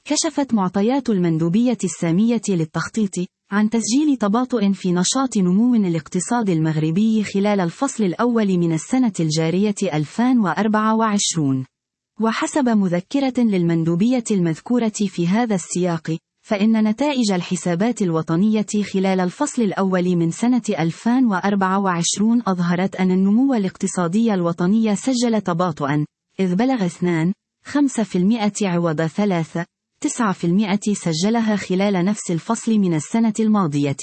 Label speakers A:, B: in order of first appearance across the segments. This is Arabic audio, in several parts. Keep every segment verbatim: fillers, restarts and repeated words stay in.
A: كشفت معطيات المندوبية السامية للتخطيط عن تسجيل تباطؤ في نشاط نمو الاقتصاد المغربي خلال الفصل الأول من السنة الجارية ألفين وأربعة وعشرين. وحسب مذكرة للمندوبية المذكورة في هذا السياق، فإن نتائج الحسابات الوطنية خلال الفصل الأول من سنة ألفين وأربعة وعشرين أظهرت أن النمو الاقتصادي الوطني سجل تباطؤا، إذ بلغ اثنين فاصلة خمسة بالمئة عوض ثلاثة فاصلة تسعة بالمئة سجلها خلال نفس الفصل من السنة الماضية.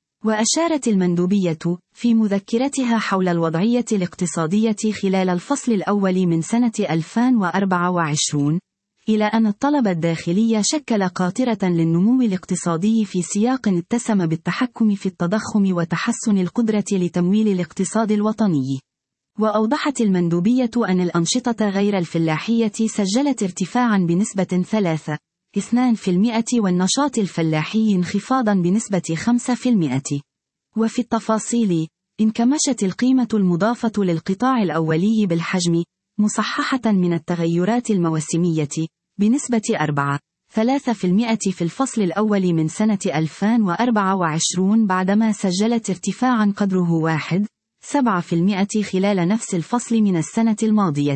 A: وأشارت المندوبية في مذكرتها حول الوضعية الاقتصادية خلال الفصل الأول من سنة ألفين وأربعة وعشرين إلى أن الطلب الداخلي شكل قاطرة للنمو الاقتصادي في سياق اتسم بالتحكم في التضخم وتحسن القدرة لتمويل الاقتصاد الوطني. وأوضحت المندوبية أن الأنشطة غير الفلاحية سجلت ارتفاعا بنسبة ثلاثة فاصلة اثنين بالمئة والنشاط الفلاحي انخفاضا بنسبة خمسة بالمئة. وفي التفاصيل، انكمشت القيمة المضافة للقطاع الأولي بالحجم مصححة من التغيرات الموسمية بنسبة أربعة فاصلة ثلاثة بالمئة في الفصل الأول من سنة ألفين وأربعة وعشرين بعدما سجلت ارتفاعا قدره واحد فاصلة سبعة بالمئة خلال نفس الفصل من السنة الماضية.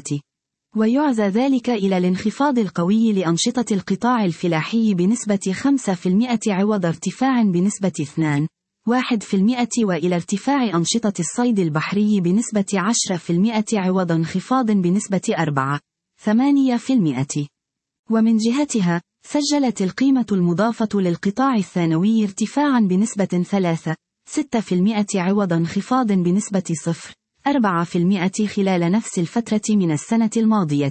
A: ويعزى ذلك إلى الانخفاض القوي لأنشطة القطاع الفلاحي بنسبة خمسة بالمئة عوض ارتفاع بنسبة اثنين فاصلة واحد بالمئة وإلى ارتفاع أنشطة الصيد البحري بنسبة عشرة بالمئة عوض انخفاض بنسبة أربعة فاصلة ثمانية بالمئة. ومن جهتها، سجلت القيمة المضافة للقطاع الثانوي ارتفاعا بنسبة ثلاثة فاصلة ستة بالمئة عوض انخفاض بنسبة صفر فاصلة أربعة بالمئة خلال نفس الفترة من السنة الماضية.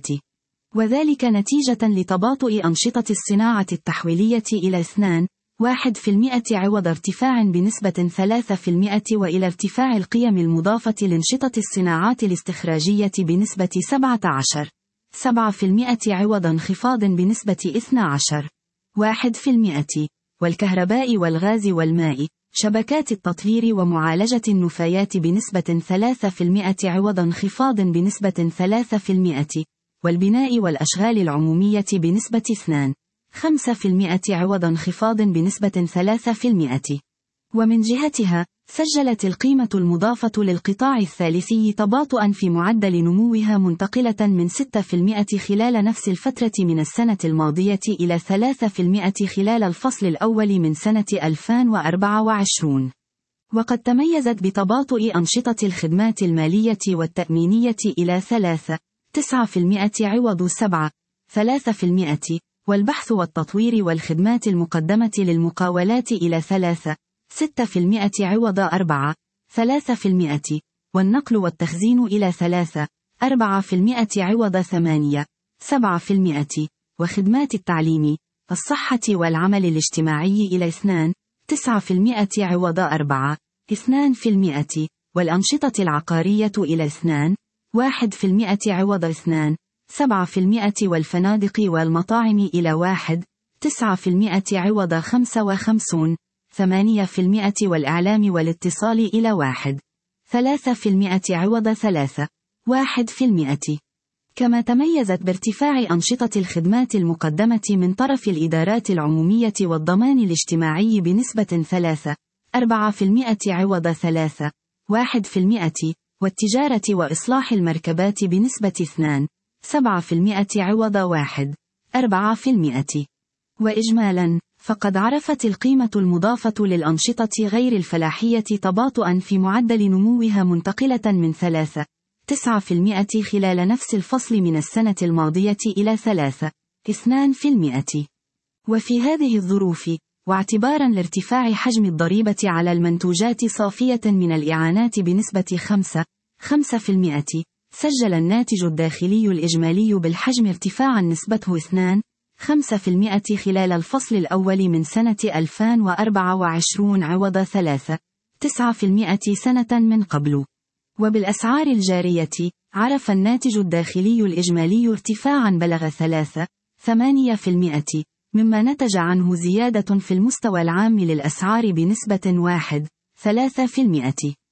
A: وذلك نتيجة لتباطؤ أنشطة الصناعة التحويلية إلى اثنين فاصلة واحد بالمئة عوض ارتفاع بنسبة ثلاثة بالمئة وإلى ارتفاع القيم المضافة لأنشطة الصناعات الاستخراجية بنسبة سبعة عشر فاصلة سبعة بالمئة عوض انخفاض بنسبة اثني عشر فاصلة واحد بالمئة. والكهرباء والغاز والماء، شبكات التطهير ومعالجة النفايات بنسبة ثلاثة بالمئة عوض انخفاض بنسبة ثلاثة بالمئة. والبناء والأشغال العمومية بنسبة اثنين فاصلة خمسة بالمئة عوض انخفاض بنسبة ثلاثة بالمئة. ومن جهتها، سجلت القيمة المضافة للقطاع الثالثي تباطؤا في معدل نموها منتقلة من ستة بالمئة خلال نفس الفترة من السنة الماضية إلى ثلاثة بالمئة خلال الفصل الأول من سنة ألفين وأربعة وعشرين. وقد تميزت بتباطؤ أنشطة الخدمات المالية والتأمينية إلى ثلاثة فاصلة تسعة بالمئة عوض سبعة فاصلة ثلاثة بالمئة، والبحث والتطوير والخدمات المقدمة للمقاولات إلى ثلاثة فاصلة ستة بالمئة عوض أربعة فاصلة ثلاثة بالمئة، والنقل والتخزين إلى ثلاثة فاصلة أربعة بالمئة عوض ثمانية فاصلة سبعة بالمئة، وخدمات التعليم، الصحة والعمل الاجتماعي إلى اثنين فاصلة تسعة بالمئة عوض أربعة فاصلة اثنين بالمئة، والأنشطة العقارية إلى اثنين فاصلة واحد بالمئة عوض اثنين فاصلة سبعة بالمئة، والفنادق والمطاعم إلى واحد فاصلة تسعة بالمئة عوض خمسة وخمسين فاصلة ثمانية بالمئة، والإعلام والاتصال إلى واحد فاصلة ثلاثة بالمئة عوض ثلاثة فاصلة واحد بالمئة. كما تميزت بارتفاع أنشطة الخدمات المقدمة من طرف الإدارات العمومية والضمان الاجتماعي بنسبة ثلاثة فاصلة أربعة بالمئة عوض ثلاثة فاصلة واحد بالمئة، والتجارة وإصلاح المركبات بنسبة اثنين فاصلة سبعة بالمئة عوض واحد فاصلة أربعة بالمئة. وإجمالا، فقد عرفت القيمة المضافة للأنشطة غير الفلاحية تباطؤا في معدل نموها منتقلة من ثلاثة فاصلة تسعة بالمئة خلال نفس الفصل من السنة الماضية إلى ثلاثة فاصلة اثنين بالمئة. وفي هذه الظروف، واعتبارا لارتفاع حجم الضريبة على المنتوجات صافية من الإعانات بنسبة خمسة فاصلة خمسة بالمئة، سجل الناتج الداخلي الإجمالي بالحجم ارتفاعا نسبته اثنين فاصلة خمسة بالمئة خلال الفصل الأول من سنة ألفين وأربعة وعشرين عوض ثلاثة فاصلة تسعة بالمئة سنة من قبل. وبالأسعار الجارية، عرف الناتج الداخلي الإجمالي ارتفاعا بلغ ثلاثة فاصلة ثمانية بالمئة، مما نتج عنه زيادة في المستوى العام للأسعار بنسبة واحد فاصلة ثلاثة بالمئة.